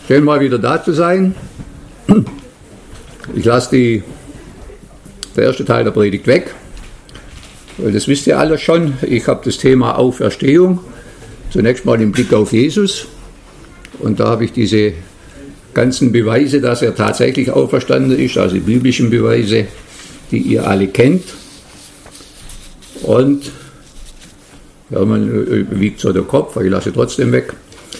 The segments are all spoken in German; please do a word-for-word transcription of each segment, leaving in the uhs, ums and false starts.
Schön mal wieder da zu sein. Ich lasse die, der erste Teil der Predigt weg, weil das wisst ihr alle schon. Ich habe das Thema Auferstehung, zunächst mal im Blick auf Jesus. Und da habe ich diese ganzen Beweise, dass er tatsächlich auferstanden ist, also die biblischen Beweise, die ihr alle kennt. Und ja, man wiegt so der Kopf, aber ich lasse trotzdem weg.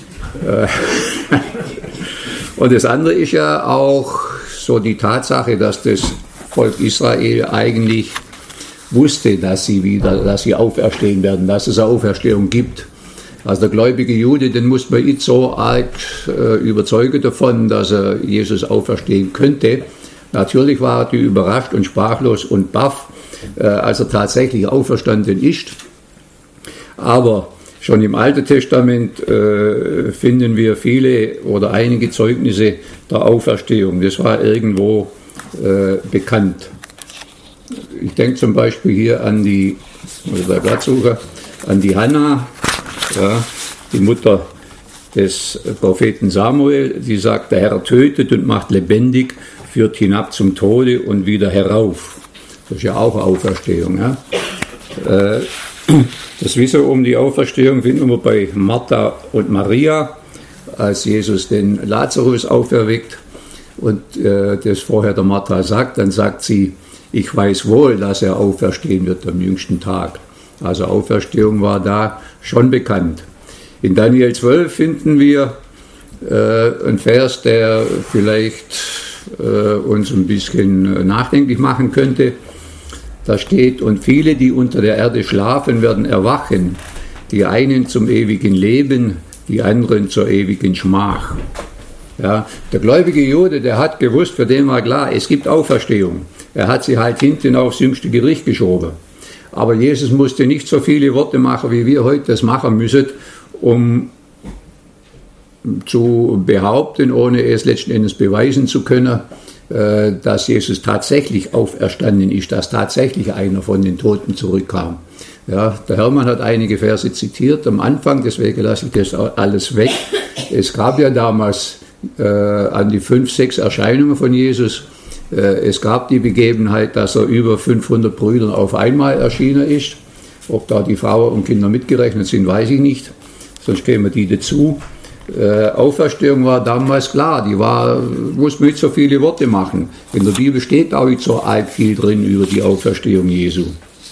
Und das andere ist ja auch so die Tatsache, dass das Volk Israel eigentlich wusste, dass sie wieder, dass sie auferstehen werden, dass es eine Auferstehung gibt. Also der gläubige Jude, den muss man nicht so arg äh, überzeugen davon, dass er Jesus auferstehen könnte. Natürlich war er überrascht und sprachlos und baff, äh, als er tatsächlich auferstanden ist. Aber schon im Alten Testament äh, finden wir viele oder einige Zeugnisse der Auferstehung. Das war irgendwo äh, bekannt. Ich denke zum Beispiel hier an die, muss ich Platz suchen, an die Hannah, ja, die Mutter des Propheten Samuel, die sagt, der Herr tötet und macht lebendig, führt hinab zum Tode und wieder herauf. Das ist ja auch eine Auferstehung. Ja. Äh, Das Wissen um die Auferstehung finden wir bei Martha und Maria, als Jesus den Lazarus auferweckt und äh, das vorher der Martha sagt, dann sagt sie, ich weiß wohl, dass er auferstehen wird am jüngsten Tag. Also Auferstehung war da schon bekannt. In Daniel zwölf finden wir äh, einen Vers, der vielleicht äh, uns ein bisschen nachdenklich machen könnte. Da steht, und viele, die unter der Erde schlafen, werden erwachen, die einen zum ewigen Leben, die anderen zur ewigen Schmach. Ja, der gläubige Jude, der hat gewusst, für den war klar, es gibt Auferstehung. Er hat sie halt hinten aufs jüngste Gericht geschoben. Aber Jesus musste nicht so viele Worte machen, wie wir heute das machen müssen, um zu behaupten, ohne es letzten Endes beweisen zu können, dass Jesus tatsächlich auferstanden ist, dass tatsächlich einer von den Toten zurückkam. Ja, der Hermann hat einige Verse zitiert am Anfang, deswegen lasse ich das alles weg. Es gab ja damals äh, an die fünf, sechs Erscheinungen von Jesus. Äh, es gab die Begebenheit, dass er über fünfhundert Brüdern auf einmal erschienen ist. Ob da die Frauen und Kinder mitgerechnet sind, weiß ich nicht. Sonst kämen die dazu. Äh, Auferstehung war damals klar, die war, muss man nicht so viele Worte machen. In der Bibel steht auch nicht so arg viel drin über die Auferstehung Jesu.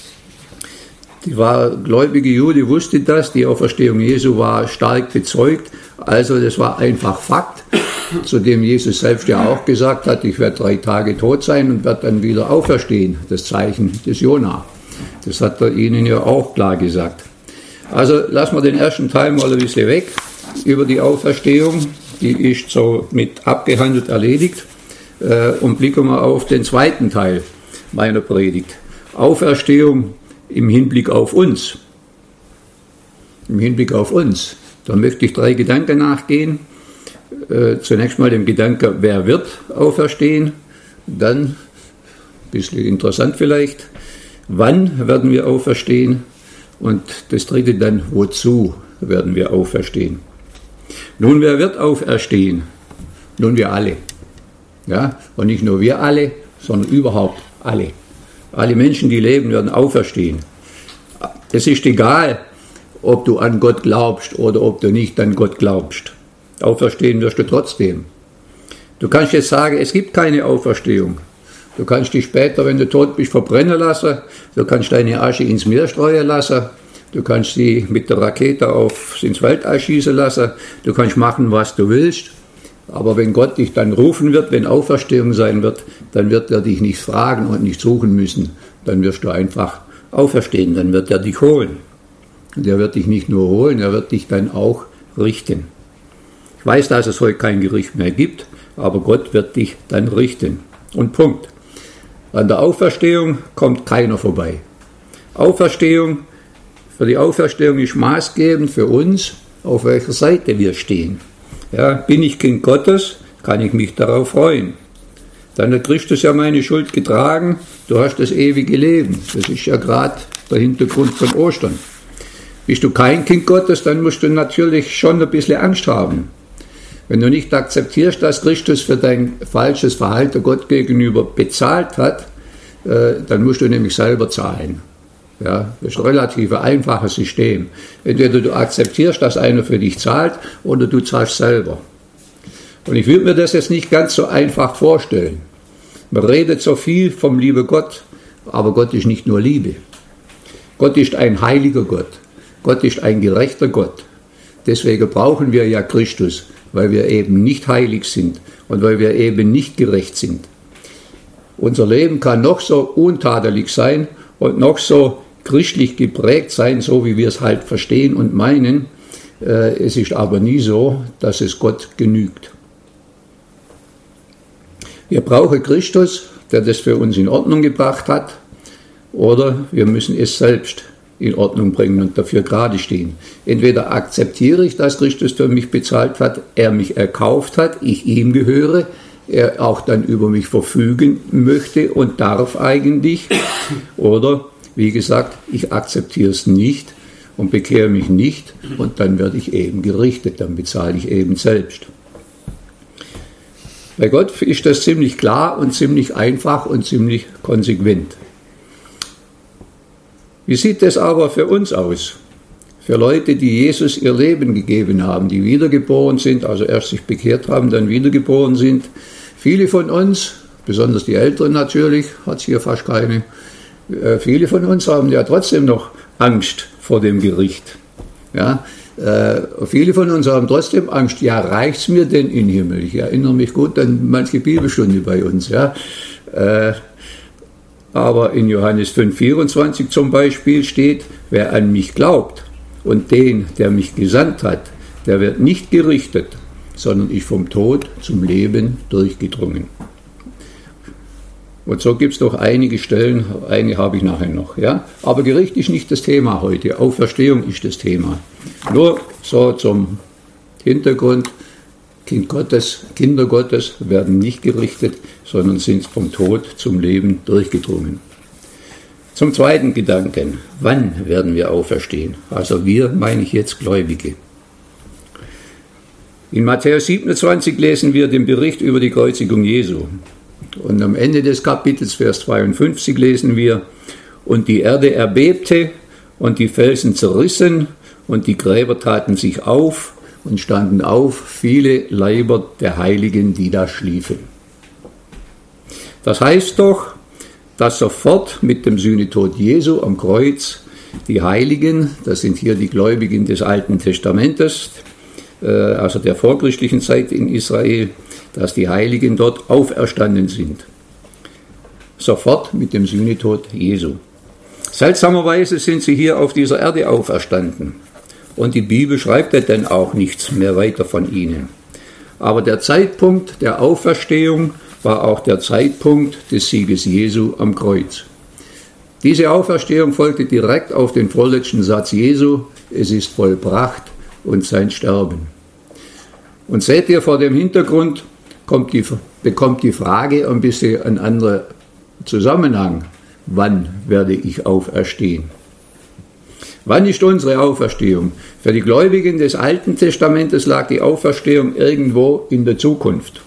Die war, gläubige Jude wusste das, die Auferstehung Jesu war stark bezeugt, also das war einfach Fakt, zu dem Jesus selbst ja auch gesagt hat, ich werde drei Tage tot sein und werde dann wieder auferstehen, das Zeichen des Jona. Das hat er ihnen ja auch klar gesagt. Also lassen wir den ersten Teil mal ein bisschen weg. Über die Auferstehung, die ist so mit abgehandelt erledigt, äh, und blicken wir auf den zweiten Teil meiner Predigt. Auferstehung im Hinblick auf uns. Im Hinblick auf uns. Da möchte ich drei Gedanken nachgehen. Äh, zunächst mal dem Gedanken, wer wird auferstehen? Dann, ein bisschen interessant vielleicht, wann werden wir auferstehen? Und das dritte dann, wozu werden wir auferstehen? Nun, wer wird auferstehen? Nun, wir alle. Ja? Und nicht nur wir alle, sondern überhaupt alle. Alle Menschen, die leben, werden auferstehen. Es ist egal, ob du an Gott glaubst oder ob du nicht an Gott glaubst. Auferstehen wirst du trotzdem. Du kannst jetzt sagen, es gibt keine Auferstehung. Du kannst dich später, wenn du tot bist, verbrennen lassen. Du kannst deine Asche ins Meer streuen lassen. Du kannst sie mit der Rakete auf, ins Weltall schießen lassen. Du kannst machen, was du willst. Aber wenn Gott dich dann rufen wird, wenn Auferstehung sein wird, dann wird er dich nicht fragen und nicht suchen müssen. Dann wirst du einfach auferstehen. Dann wird er dich holen. Und er wird dich nicht nur holen, er wird dich dann auch richten. Ich weiß, dass es heute kein Gericht mehr gibt, aber Gott wird dich dann richten. Und Punkt. An der Auferstehung kommt keiner vorbei. Auferstehung Für die Auferstehung ist maßgebend für uns, auf welcher Seite wir stehen. Ja, bin ich Kind Gottes, kann ich mich darauf freuen. Dann hat Christus ja meine Schuld getragen, du hast das ewige Leben. Das ist ja gerade der Hintergrund von Ostern. Bist du kein Kind Gottes, dann musst du natürlich schon ein bisschen Angst haben. Wenn du nicht akzeptierst, dass Christus für dein falsches Verhalten Gott gegenüber bezahlt hat, äh, dann musst du nämlich selber zahlen. Ja, das ist ein relativ einfaches System. Entweder du akzeptierst, dass einer für dich zahlt, oder du zahlst selber. Und ich will mir das jetzt nicht ganz so einfach vorstellen. Man redet so viel vom lieben Gott, aber Gott ist nicht nur Liebe. Gott ist ein heiliger Gott. Gott ist ein gerechter Gott. Deswegen brauchen wir ja Christus, weil wir eben nicht heilig sind und weil wir eben nicht gerecht sind. Unser Leben kann noch so untadelig sein und noch so christlich geprägt sein, so wie wir es halt verstehen und meinen. Es ist aber nie so, dass es Gott genügt. Wir brauchen Christus, der das für uns in Ordnung gebracht hat, oder wir müssen es selbst in Ordnung bringen und dafür gerade stehen. Entweder akzeptiere ich, dass Christus für mich bezahlt hat, er mich erkauft hat, ich ihm gehöre, er auch dann über mich verfügen möchte und darf eigentlich, oder wie gesagt, ich akzeptiere es nicht und bekehre mich nicht und dann werde ich eben gerichtet, dann bezahle ich eben selbst. Bei Gott ist das ziemlich klar und ziemlich einfach und ziemlich konsequent. Wie sieht das aber für uns aus? Für Leute, die Jesus ihr Leben gegeben haben, die wiedergeboren sind, also erst sich bekehrt haben, dann wiedergeboren sind. Viele von uns, besonders die Älteren natürlich, hat es hier fast keine, äh, viele von uns haben ja trotzdem noch Angst vor dem Gericht. Ja, äh, viele von uns haben trotzdem Angst, ja, reicht's mir denn in den Himmel? Ich erinnere mich gut an manche Bibelstunde bei uns, ja. Äh, Aber in Johannes fünf vierundzwanzig zum Beispiel steht, wer an mich glaubt und den, der mich gesandt hat, der wird nicht gerichtet, sondern ist vom Tod zum Leben durchgedrungen. Und so gibt es noch einige Stellen, eine habe ich nachher noch. Ja? Aber Gericht ist nicht das Thema heute, Auferstehung ist das Thema. Nur so zum Hintergrund. Kind Gottes, Kinder Gottes werden nicht gerichtet, sondern sind vom Tod zum Leben durchgedrungen. Zum zweiten Gedanken, wann werden wir auferstehen? Also wir, meine ich jetzt Gläubige. In Matthäus siebenundzwanzig lesen wir den Bericht über die Kreuzigung Jesu. Und am Ende des Kapitels, Vers zweiundfünfzig, lesen wir, und die Erde erbebte und die Felsen zerrissen und die Gräber taten sich auf, und standen auf viele Leiber der Heiligen, die da schliefen. Das heißt doch, dass sofort mit dem Sühnetod Jesu am Kreuz die Heiligen, das sind hier die Gläubigen des Alten Testamentes, also der vorchristlichen Zeit in Israel, dass die Heiligen dort auferstanden sind. Sofort mit dem Sühnetod Jesu. Seltsamerweise sind sie hier auf dieser Erde auferstanden. Und die Bibel schreibt ja dann auch nichts mehr weiter von ihnen. Aber der Zeitpunkt der Auferstehung war auch der Zeitpunkt des Sieges Jesu am Kreuz. Diese Auferstehung folgte direkt auf den vorletzten Satz Jesu, es ist vollbracht, und sein Sterben. Und seht ihr, vor dem Hintergrund kommt die, bekommt die Frage ein bisschen einen anderen Zusammenhang. Wann werde ich auferstehen? Wann ist unsere Auferstehung? Für die Gläubigen des Alten Testamentes lag die Auferstehung irgendwo in der Zukunft.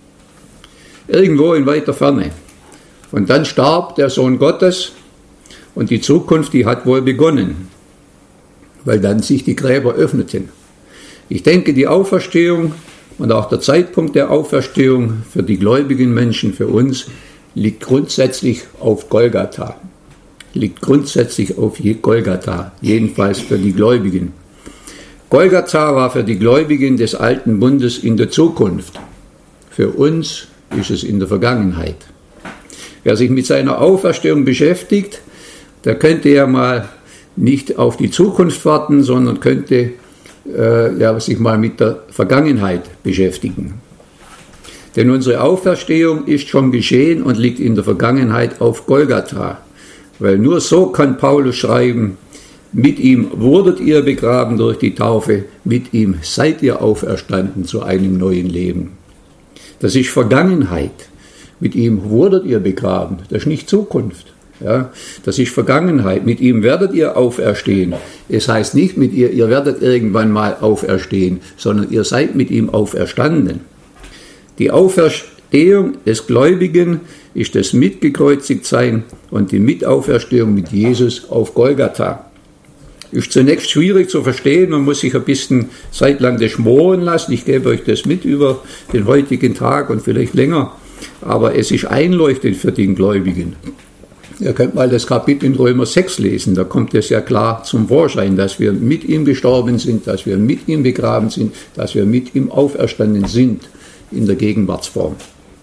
Irgendwo in weiter Ferne. Und dann starb der Sohn Gottes und die Zukunft, die hat wohl begonnen, weil dann sich die Gräber öffneten. Ich denke, die Auferstehung und auch der Zeitpunkt der Auferstehung für die gläubigen Menschen, für uns, liegt grundsätzlich auf Golgatha. liegt grundsätzlich auf Golgatha, jedenfalls für die Gläubigen. Golgatha war für die Gläubigen des Alten Bundes in der Zukunft. Für uns ist es in der Vergangenheit. Wer sich mit seiner Auferstehung beschäftigt, der könnte ja mal nicht auf die Zukunft warten, sondern könnte äh, ja, sich mal mit der Vergangenheit beschäftigen. Denn unsere Auferstehung ist schon geschehen und liegt in der Vergangenheit auf Golgatha. Weil nur so kann Paulus schreiben, mit ihm wurdet ihr begraben durch die Taufe, mit ihm seid ihr auferstanden zu einem neuen Leben. Das ist Vergangenheit. Mit ihm wurdet ihr begraben, das ist nicht Zukunft. Ja, das ist Vergangenheit. Mit ihm werdet ihr auferstehen. Es heißt nicht mit ihr, ihr werdet irgendwann mal auferstehen, sondern ihr seid mit ihm auferstanden. Die Auferstehung des Gläubigen ist das Mitgekreuzigtsein und die Mitauferstehung mit Jesus auf Golgatha. Ist zunächst schwierig zu verstehen, man muss sich ein bisschen zeitlang das schmoren lassen. Ich gebe euch das mit über den heutigen Tag und vielleicht länger, aber es ist einleuchtend für den Gläubigen. Ihr könnt mal das Kapitel in Römer sechs lesen, da kommt es ja klar zum Vorschein, dass wir mit ihm gestorben sind, dass wir mit ihm begraben sind, dass wir mit ihm auferstanden sind in der Gegenwartsform.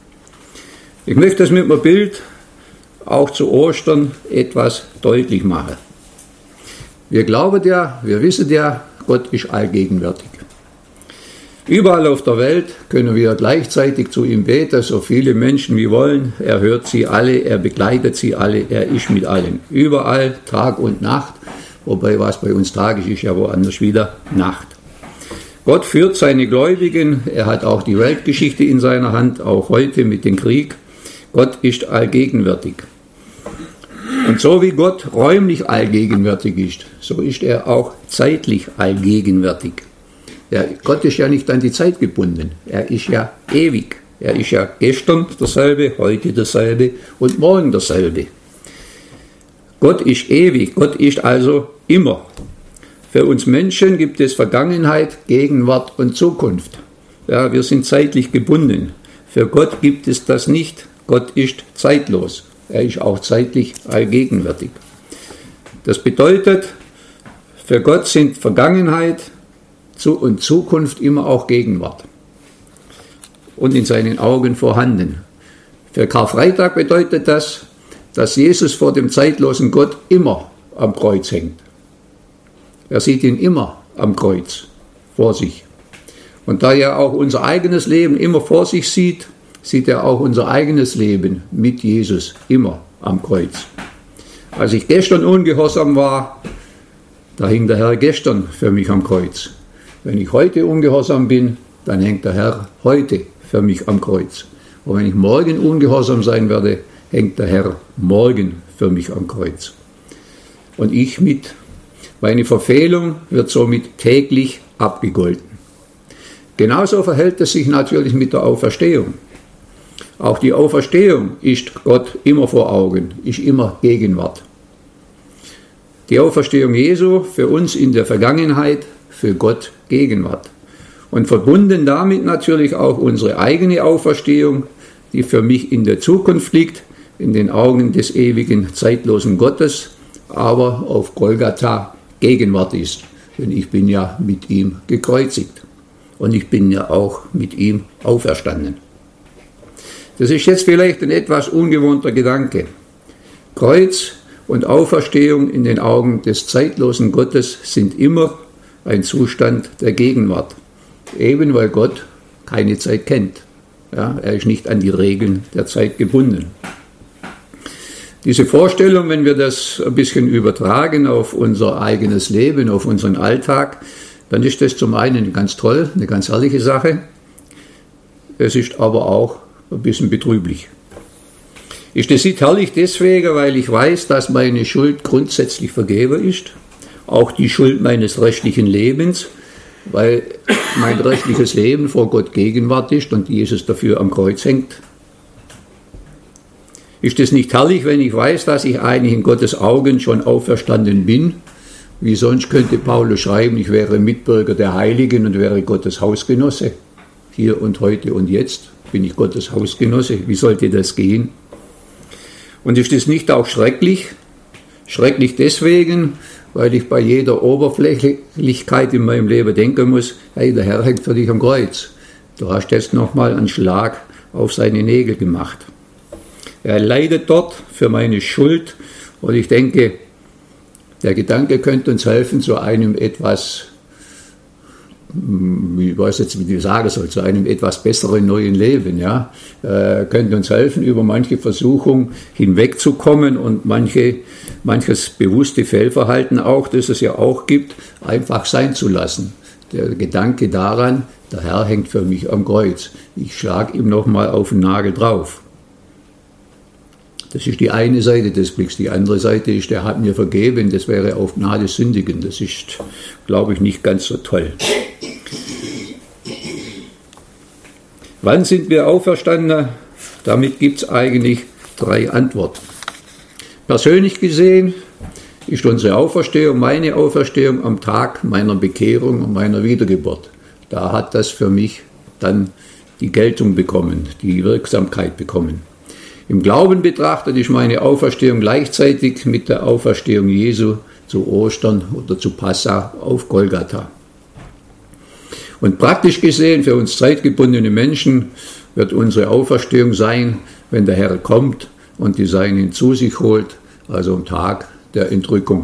Ich möchte das mit einem Bild auch zu Ostern etwas deutlich machen. Wir glauben ja, wir wissen ja, Gott ist allgegenwärtig. Überall auf der Welt können wir gleichzeitig zu ihm beten, so viele Menschen wie wollen. Er hört sie alle, er begleitet sie alle, er ist mit allen. Überall, Tag und Nacht, wobei was bei uns Tag ist, ist ja woanders wieder Nacht. Gott führt seine Gläubigen, er hat auch die Weltgeschichte in seiner Hand, auch heute mit dem Krieg. Gott ist allgegenwärtig. Und so wie Gott räumlich allgegenwärtig ist, so ist er auch zeitlich allgegenwärtig. Ja, Gott ist ja nicht an die Zeit gebunden, er ist ja ewig. Er ist ja gestern dasselbe, heute dasselbe und morgen dasselbe. Gott ist ewig, Gott ist also immer. Für uns Menschen gibt es Vergangenheit, Gegenwart und Zukunft. Ja, wir sind zeitlich gebunden. Für Gott gibt es das nicht. Gott ist zeitlos. Er ist auch zeitlich allgegenwärtig. Das bedeutet, für Gott sind Vergangenheit und Zukunft immer auch Gegenwart und in seinen Augen vorhanden. Für Karfreitag bedeutet das, dass Jesus vor dem zeitlosen Gott immer am Kreuz hängt. Er sieht ihn immer am Kreuz vor sich. Und da er auch unser eigenes Leben immer vor sich sieht, sieht er auch unser eigenes Leben mit Jesus immer am Kreuz. Als ich gestern ungehorsam war, da hing der Herr gestern für mich am Kreuz. Wenn ich heute ungehorsam bin, dann hängt der Herr heute für mich am Kreuz. Und wenn ich morgen ungehorsam sein werde, hängt der Herr morgen für mich am Kreuz. Und ich mit. Meine Verfehlung wird somit täglich abgegolten. Genauso verhält es sich natürlich mit der Auferstehung. Auch die Auferstehung ist Gott immer vor Augen, ist immer Gegenwart. Die Auferstehung Jesu für uns in der Vergangenheit, für Gott Gegenwart. Und verbunden damit natürlich auch unsere eigene Auferstehung, die für mich in der Zukunft liegt, in den Augen des ewigen, zeitlosen Gottes, aber auf Golgatha Gegenwart ist. Denn ich bin ja mit ihm gekreuzigt. Und ich bin ja auch mit ihm auferstanden. Das ist jetzt vielleicht ein etwas ungewohnter Gedanke. Kreuz und Auferstehung in den Augen des zeitlosen Gottes sind immer ein Zustand der Gegenwart. Eben weil Gott keine Zeit kennt. Ja, er ist nicht an die Regeln der Zeit gebunden. Diese Vorstellung, wenn wir das ein bisschen übertragen auf unser eigenes Leben, auf unseren Alltag, dann ist das zum einen ganz toll, eine ganz herrliche Sache. Es ist aber auch ein bisschen betrüblich. Ist das nicht herrlich deswegen, weil ich weiß, dass meine Schuld grundsätzlich vergeben ist, auch die Schuld meines restlichen Lebens, weil mein restliches Leben vor Gott Gegenwart ist und Jesus dafür am Kreuz hängt. Ist es nicht herrlich, wenn ich weiß, dass ich eigentlich in Gottes Augen schon auferstanden bin? Wie sonst könnte Paulus schreiben, ich wäre Mitbürger der Heiligen und wäre Gottes Hausgenosse. Hier und heute und jetzt bin ich Gottes Hausgenosse. Wie sollte das gehen? Und ist es nicht auch schrecklich? Schrecklich deswegen, weil ich bei jeder Oberflächlichkeit in meinem Leben denken muss, hey, der Herr hängt für dich am Kreuz. Du hast jetzt nochmal einen Schlag auf seine Nägel gemacht. Er leidet dort für meine Schuld und ich denke, der Gedanke könnte uns helfen zu einem etwas, ich weiß jetzt, wie ich sagen soll, zu einem etwas besseren neuen Leben. Ja? Äh, könnte uns helfen, über manche Versuchung hinwegzukommen und manche, manches bewusste Fehlverhalten auch, das es ja auch gibt, einfach sein zu lassen. Der Gedanke daran, der Herr hängt für mich am Kreuz. Ich schlage ihm nochmal auf den Nagel drauf. Das ist die eine Seite des Blicks. Die andere Seite ist, der hat mir vergeben, das wäre auf Gnade sündigen. Das ist, glaube ich, nicht ganz so toll. Wann sind wir auferstanden? Damit gibt es eigentlich drei Antworten. Persönlich gesehen ist unsere Auferstehung, meine Auferstehung am Tag meiner Bekehrung und meiner Wiedergeburt. Da hat das für mich dann die Geltung bekommen, die Wirksamkeit bekommen. Im Glauben betrachtet ist meine Auferstehung gleichzeitig mit der Auferstehung Jesu zu Ostern oder zu Passa auf Golgatha. Und praktisch gesehen, für uns zeitgebundene Menschen, wird unsere Auferstehung sein, wenn der Herr kommt und die Seinen zu sich holt, also am Tag der Entrückung.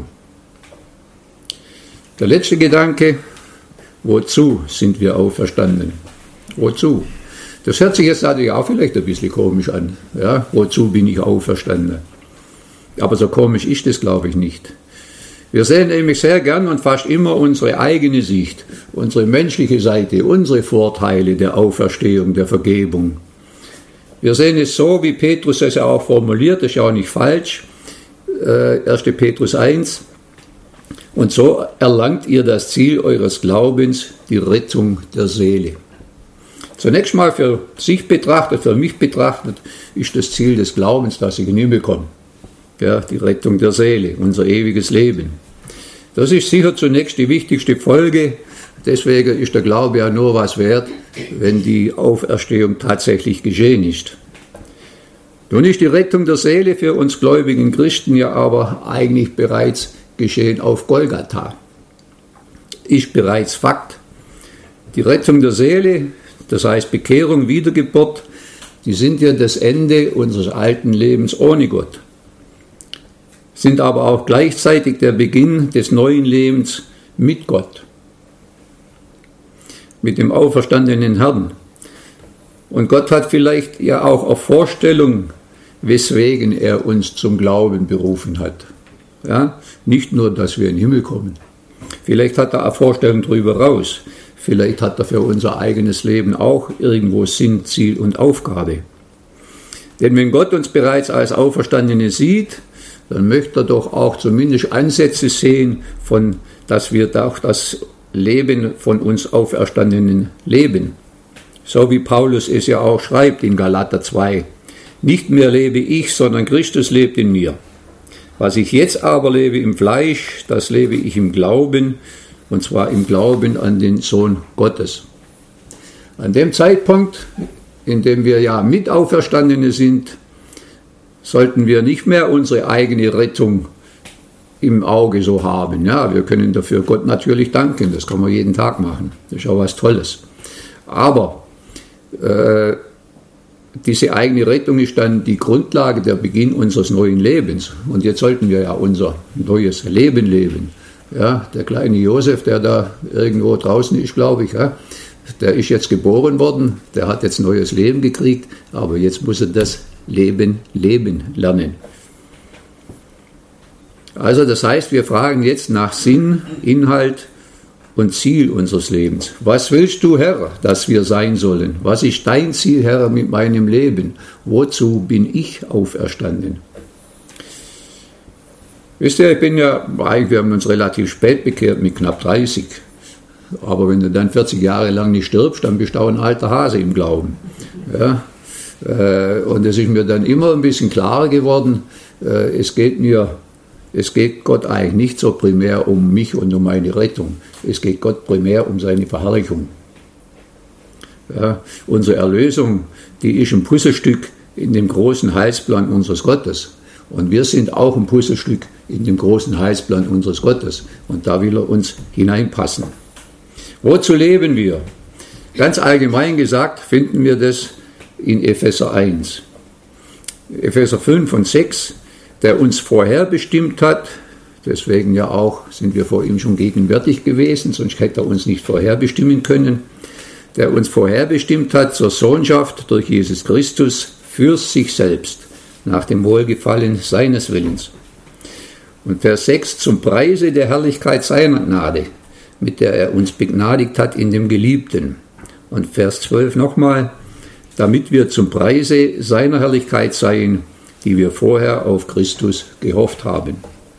Der letzte Gedanke: Wozu sind wir auferstanden? Wozu? Das hört sich jetzt natürlich auch vielleicht ein bisschen komisch an. Ja, wozu bin ich auferstanden? Aber so komisch ist es, glaube ich, nicht. Wir sehen nämlich sehr gern und fast immer unsere eigene Sicht, unsere menschliche Seite, unsere Vorteile der Auferstehung, der Vergebung. Wir sehen es so, wie Petrus es ja auch formuliert, das ist ja auch nicht falsch. erster Petrus eins. Und so erlangt ihr das Ziel eures Glaubens, die Rettung der Seele. Zunächst mal für sich betrachtet, für mich betrachtet, ist das Ziel des Glaubens, dass ich in den Himmel komme. Ja, die Rettung der Seele, unser ewiges Leben. Das ist sicher zunächst die wichtigste Folge. Deswegen ist der Glaube ja nur was wert, wenn die Auferstehung tatsächlich geschehen ist. Nun ist die Rettung der Seele für uns gläubigen Christen ja aber eigentlich bereits geschehen auf Golgatha. Ist bereits Fakt. Die Rettung der Seele, das heißt Bekehrung, Wiedergeburt, die sind ja das Ende unseres alten Lebens ohne Gott. Sind aber auch gleichzeitig der Beginn des neuen Lebens mit Gott. Mit dem auferstandenen Herrn. Und Gott hat vielleicht ja auch eine Vorstellung, weswegen er uns zum Glauben berufen hat. Ja? Nicht nur, dass wir in den Himmel kommen. Vielleicht hat er eine Vorstellung darüber raus. Vielleicht hat er für unser eigenes Leben auch irgendwo Sinn, Ziel und Aufgabe. Denn wenn Gott uns bereits als Auferstandene sieht, dann möchte er doch auch zumindest Ansätze sehen, von, dass wir auch das Leben von uns Auferstandenen leben. So wie Paulus es ja auch schreibt in Galater zwei. Nicht mehr lebe ich, sondern Christus lebt in mir. Was ich jetzt aber lebe im Fleisch, das lebe ich im Glauben, und zwar im Glauben an den Sohn Gottes. An dem Zeitpunkt, in dem wir ja Mitauferstandene sind, sollten wir nicht mehr unsere eigene Rettung im Auge so haben. Ja, wir können dafür Gott natürlich danken, das kann man jeden Tag machen. Das ist auch was Tolles. Aber äh, diese eigene Rettung ist dann die Grundlage, der Beginn unseres neuen Lebens. Und jetzt sollten wir ja unser neues Leben leben. Ja, der kleine Josef, der da irgendwo draußen ist, glaube ich, ja, der ist jetzt geboren worden, der hat jetzt neues Leben gekriegt, aber jetzt muss er das Leben leben lernen. Also das heißt, wir fragen jetzt nach Sinn, Inhalt und Ziel unseres Lebens. Was willst du, Herr, dass wir sein sollen? Was ist dein Ziel, Herr, mit meinem Leben? Wozu bin ich auferstanden? Wisst ihr, ich bin ja, wir haben uns relativ spät bekehrt, mit knapp dreißig. Aber wenn du dann vierzig Jahre lang nicht stirbst, dann bist du auch ein alter Hase im Glauben. Ja? Und es ist mir dann immer ein bisschen klarer geworden, es geht mir, es geht Gott eigentlich nicht so primär um mich und um meine Rettung. Es geht Gott primär um seine Verherrlichung. Ja? Unsere Erlösung, die ist ein Puzzlestück in dem großen Heilsplan unseres Gottes. Und wir sind auch ein Puzzlestück in dem großen Heilsplan unseres Gottes. Und da will er uns hineinpassen. Wozu leben wir? Ganz allgemein gesagt finden wir das in Epheser eins. Epheser fünf und sechs, der uns vorherbestimmt hat, deswegen ja auch sind wir vor ihm schon gegenwärtig gewesen, sonst hätte er uns nicht vorherbestimmen können, der uns vorherbestimmt hat zur Sohnschaft durch Jesus Christus für sich selbst, nach dem Wohlgefallen seines Willens. Und Vers sechs, zum Preise der Herrlichkeit seiner Gnade, mit der er uns begnadigt hat in dem Geliebten. Und Vers zwölf nochmal, damit wir zum Preise seiner Herrlichkeit seien, die wir vorher auf Christus gehofft haben.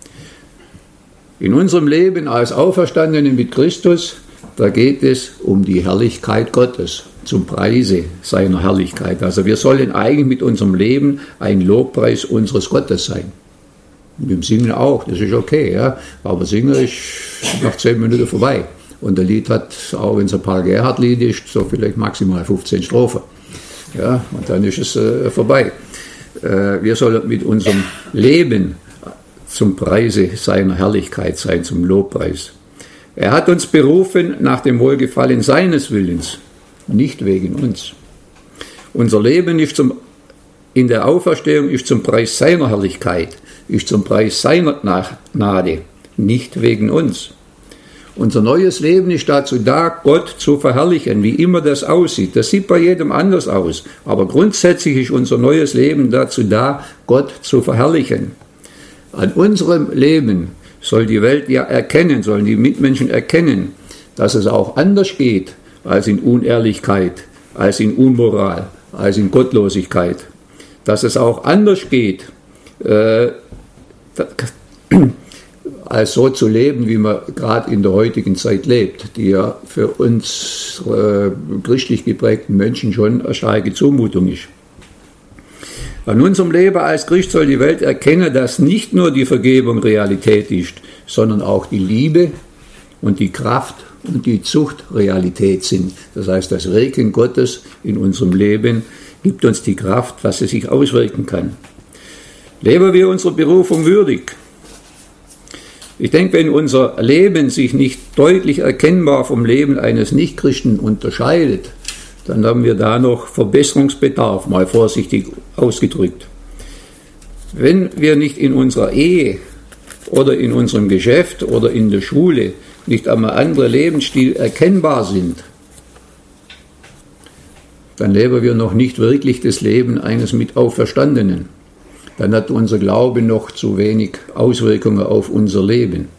In unserem Leben als Auferstandene mit Christus, da geht es um die Herrlichkeit Gottes, zum Preise seiner Herrlichkeit. Also wir sollen eigentlich mit unserem Leben ein Lobpreis unseres Gottes sein. Mit dem Singen auch, das ist okay, ja. Aber Singen ist nach zehn Minuten vorbei. Und der Lied hat, auch wenn es ein Paul Gerhardt-Lied ist, so vielleicht maximal fünfzehn Strophen. Ja, und dann ist es äh, vorbei. Äh, wir sollen mit unserem Leben zum Preise seiner Herrlichkeit sein, zum Lobpreis. Er hat uns berufen nach dem Wohlgefallen seines Willens, nicht wegen uns. Unser Leben ist zum, in der Auferstehung ist zum Preis seiner Herrlichkeit, ist zum Preis seiner Gnade, nicht wegen uns. Unser neues Leben ist dazu da, Gott zu verherrlichen, wie immer das aussieht. Das sieht bei jedem anders aus. Aber grundsätzlich ist unser neues Leben dazu da, Gott zu verherrlichen. An unserem Leben soll die Welt ja erkennen, sollen die Mitmenschen erkennen, dass es auch anders geht als in Unehrlichkeit, als in Unmoral, als in Gottlosigkeit. Dass es auch anders geht, äh, als so zu leben, wie man gerade in der heutigen Zeit lebt, die ja für uns äh, christlich geprägten Menschen schon eine starke Zumutung ist. An unserem Leben als Christ soll die Welt erkennen, dass nicht nur die Vergebung Realität ist, sondern auch die Liebe und die Kraft und die Zucht Realität sind. Das heißt, das Wirken Gottes in unserem Leben gibt uns die Kraft, dass es sich auswirken kann. Leben wir unserer Berufung würdig. Ich denke, wenn unser Leben sich nicht deutlich erkennbar vom Leben eines Nichtchristen unterscheidet, dann haben wir da noch Verbesserungsbedarf, mal vorsichtig ausgedrückt. Wenn wir nicht in unserer Ehe oder in unserem Geschäft oder in der Schule nicht einmal andere Lebensstil erkennbar sind, dann leben wir noch nicht wirklich das Leben eines Mitauferstandenen. Dann hat unser Glaube noch zu wenig Auswirkungen auf unser Leben.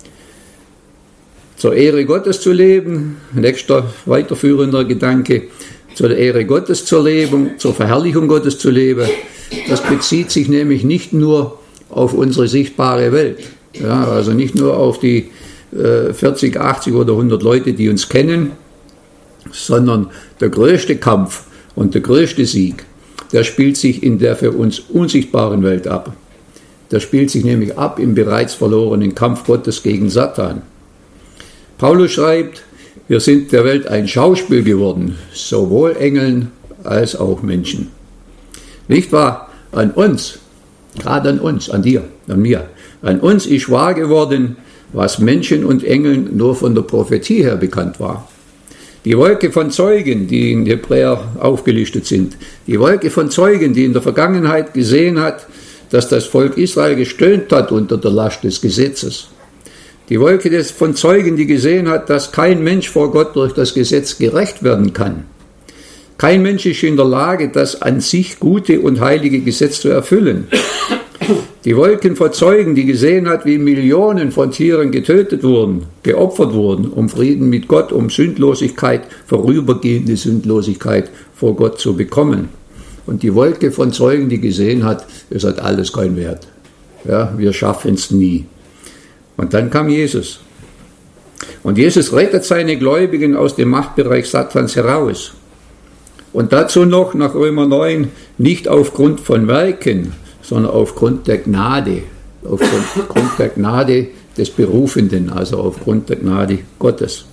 Zur Ehre Gottes zu leben, nächster weiterführender Gedanke, zur Ehre Gottes zu leben, zur Verherrlichung Gottes zu leben, das bezieht sich nämlich nicht nur auf unsere sichtbare Welt, ja, also nicht nur auf die äh, vierzig, achtzig oder hundert Leute, die uns kennen, sondern der größte Kampf und der größte Sieg, der spielt sich in der für uns unsichtbaren Welt ab. Der spielt sich nämlich ab im bereits verlorenen Kampf Gottes gegen Satan. Paulus schreibt, wir sind der Welt ein Schauspiel geworden, sowohl Engeln als auch Menschen. Nicht wahr? An uns, gerade an uns, an dir, an mir, an uns ist wahr geworden, was Menschen und Engeln nur von der Prophetie her bekannt war. Die Wolke von Zeugen, die in Hebräer aufgelistet sind, die Wolke von Zeugen, die in der Vergangenheit gesehen hat, dass das Volk Israel gestöhnt hat unter der Last des Gesetzes. Die Wolke des, von Zeugen, die gesehen hat, dass kein Mensch vor Gott durch das Gesetz gerecht werden kann. Kein Mensch ist in der Lage, das an sich gute und heilige Gesetz zu erfüllen. Die Wolken von Zeugen, die gesehen hat, wie Millionen von Tieren getötet wurden, geopfert wurden, um Frieden mit Gott, um Sündlosigkeit, vorübergehende Sündlosigkeit vor Gott zu bekommen. Und die Wolke von Zeugen, die gesehen hat, es hat alles keinen Wert. Ja, wir schaffen es nie. Und dann kam Jesus. Und Jesus rettet seine Gläubigen aus dem Machtbereich Satans heraus. Und dazu noch nach Römer neun, nicht aufgrund von Werken, sondern aufgrund der Gnade, aufgrund der Gnade des Berufenden, also aufgrund der Gnade Gottes.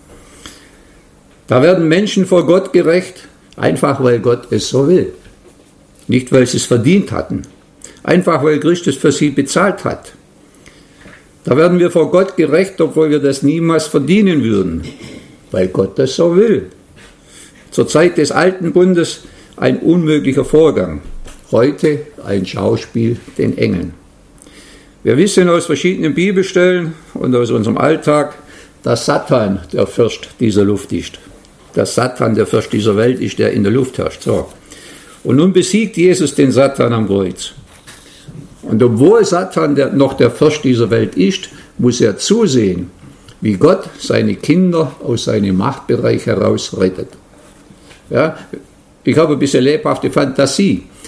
Da werden Menschen vor Gott gerecht, einfach weil Gott es so will. Nicht, weil sie es verdient hatten, einfach weil Christus für sie bezahlt hat. Da werden wir vor Gott gerecht, obwohl wir das niemals verdienen würden, weil Gott das so will. Zur Zeit des Alten Bundes ein unmöglicher Vorgang. Heute ein Schauspiel den Engeln. Wir wissen aus verschiedenen Bibelstellen und aus unserem Alltag, dass Satan der Fürst dieser Luft ist. Dass Satan der Fürst dieser Welt ist, der in der Luft herrscht. So. Und nun besiegt Jesus den Satan am Kreuz. Und obwohl Satan der, noch der Fürst dieser Welt ist, muss er zusehen, wie Gott seine Kinder aus seinem Machtbereich heraus rettet. Ja, ich habe ein bisschen lebhafte Fantasie.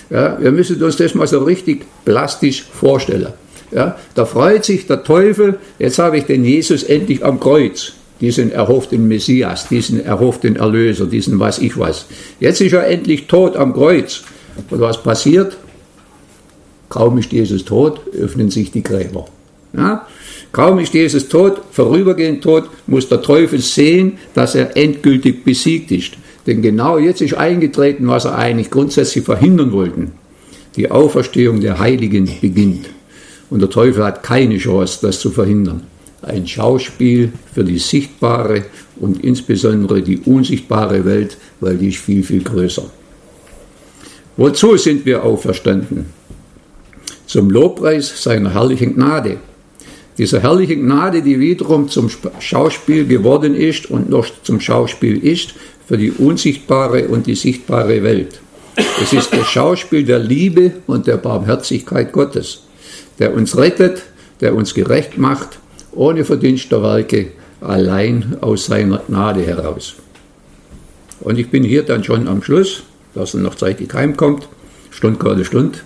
Ja, wir müssen uns das mal so richtig plastisch vorstellen. Ja, da freut sich der Teufel, jetzt habe ich den Jesus endlich am Kreuz, diesen erhofften Messias, diesen erhofften Erlöser, diesen was ich was. Jetzt ist er endlich tot am Kreuz. Und was passiert? Kaum ist Jesus tot, öffnen sich die Gräber. Ja? Kaum ist Jesus tot, vorübergehend tot, muss der Teufel sehen, dass er endgültig besiegt ist. Denn genau jetzt ist eingetreten, was er eigentlich grundsätzlich verhindern wollte. Die Auferstehung der Heiligen beginnt. Und der Teufel hat keine Chance, das zu verhindern. Ein Schauspiel für die sichtbare und insbesondere die unsichtbare Welt, weil die ist viel, viel größer. Wozu sind wir auferstanden? Zum Lobpreis seiner herrlichen Gnade. Diese herrliche Gnade, die wiederum zum Schauspiel geworden ist und noch zum Schauspiel ist für die unsichtbare und die sichtbare Welt. Es ist das Schauspiel der Liebe und der Barmherzigkeit Gottes, der uns rettet, der uns gerecht macht, ohne Verdienst der Werke, allein aus seiner Gnade heraus. Und ich bin hier dann schon am Schluss, dass er noch zeitig heimkommt, Stund gerade Stund.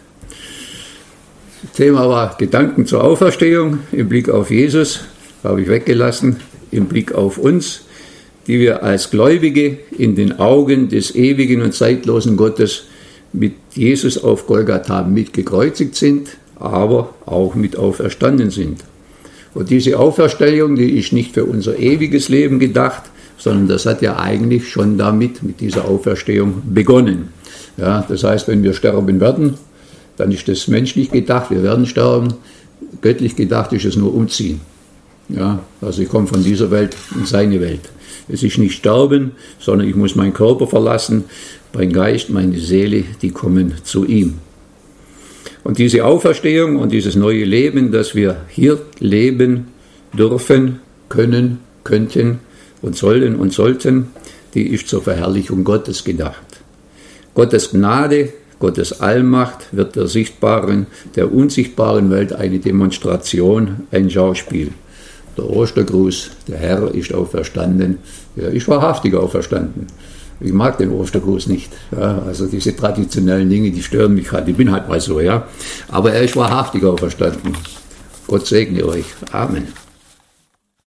Thema war Gedanken zur Auferstehung im Blick auf Jesus, habe ich weggelassen, im Blick auf uns, die wir als Gläubige in den Augen des ewigen und zeitlosen Gottes mit Jesus auf Golgatha mitgekreuzigt sind, aber auch mit auferstanden sind. Und diese Auferstehung, die ist nicht für unser ewiges Leben gedacht, sondern das hat ja eigentlich schon damit, mit dieser Auferstehung begonnen. Ja, das heißt, wenn wir sterben werden, dann ist das menschlich gedacht, wir werden sterben. Göttlich gedacht ist es nur umziehen. Ja, also ich komme von dieser Welt in seine Welt. Es ist nicht sterben, sondern ich muss meinen Körper verlassen, mein Geist, meine Seele, die kommen zu ihm. Und diese Auferstehung und dieses neue Leben, das wir hier leben dürfen, können, könnten und sollen und sollten, die ist zur Verherrlichung Gottes gedacht. Gottes Gnade, Gottes Allmacht wird der sichtbaren, der unsichtbaren Welt eine Demonstration, ein Schauspiel. Der Ostergruß, der Herr ist auferstanden, er ist wahrhaftig auferstanden. Ich mag den Ostergruß nicht. Ja, also diese traditionellen Dinge, die stören mich halt. Ich bin halt mal so, ja. Aber er ist wahrhaftig auferstanden. Gott segne euch. Amen.